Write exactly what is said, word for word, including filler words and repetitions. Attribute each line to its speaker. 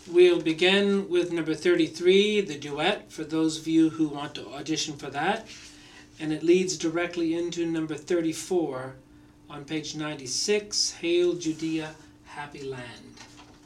Speaker 1: we'll begin with number thirty-three, the duet, for those of you who want to audition for that. And it leads directly into number thirty-four on page ninety-six, Hail Judea, Happy Land.